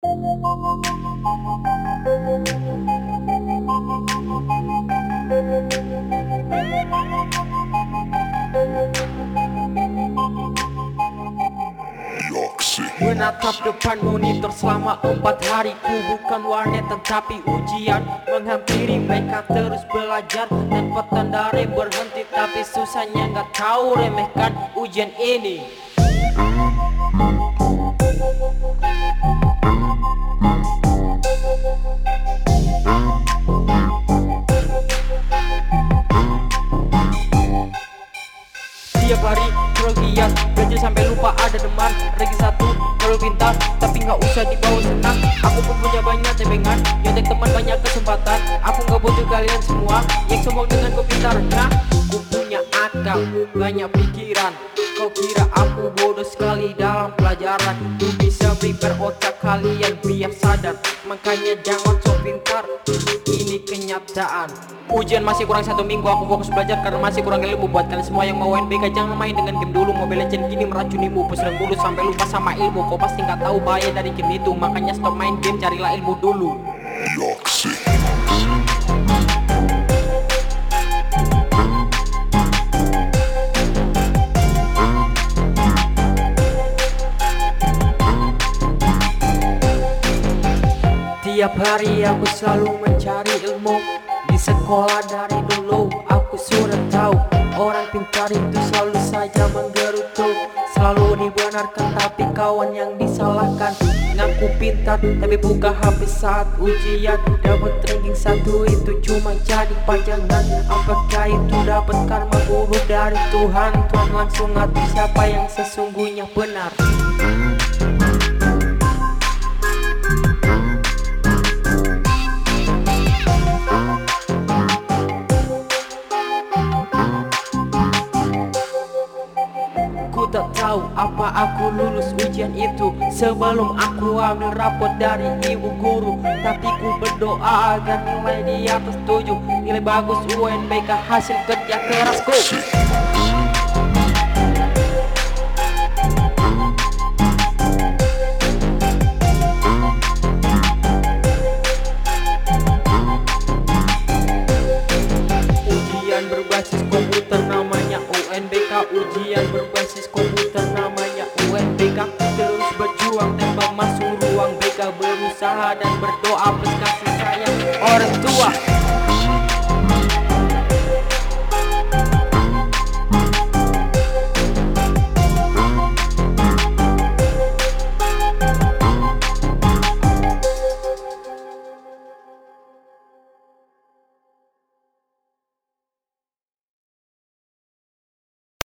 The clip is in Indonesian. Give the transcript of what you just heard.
Menatap depan monitor selama 4 hari, ku bukan warnet tetapi ujian menghampiri. Mereka terus belajar tanpa tanda rem berhenti, tapi susahnya nggak tahu remehkan ujian ini. Tiap hari kerugian, belajar sampai lupa ada teman. Regi satu terlalu pintar, tapi nggak usah dibawa senang. Aku pun punya banyak tebengan, nyontek teman banyak kesempatan. Aku nggak butuh kalian semua yang sombong dengan ku pintar. Nah, ku punya akal, banyak pikiran. Kau kira aku bodoh sekali dalam pelajaran? Ku bisa prepare otak kalian biar sadar, makanya jangan sok pintar, ini kenyataan. Ujian masih kurang 1 minggu, aku fokus belajar karena masih kurang ilmu. Buat kalian semua yang mau NBK, jangan main dengan game dulu. Mobile Legends gini meracunimu, peserang dulu sampai lupa sama ilmu. Kau pasti nggak tahu bahaya dari game itu, makanya stop main game, carilah ilmu dulu. Tiap hari aku selalu mencari ilmu. Di sekolah dari dulu aku sudah tahu, orang pintar itu selalu saja menggerutu. Selalu dibenarkan tapi kawan yang disalahkan. Ngaku pintar tapi buka HP saat ujian. Dapat ranking 1 itu cuma jadi pajangan. Apakah itu dapat karma buruk dari Tuhan? Tuhan langsung ngatur siapa yang sesungguhnya benar. Ku tak tahu apa aku lulus ujian itu sebelum aku ambil rapot dari ibu guru. Tapi ku berdoa agar nilai di atas 7, nilai bagus UNBK hasil kerja kerasku. Ujian berbasis komputer namanya UNBK, ujian berbasis komputer namanya UNBK. Terus berjuang tanpa masuk ruang BK, berusaha dan berdoa plus kasih sayang orang tua.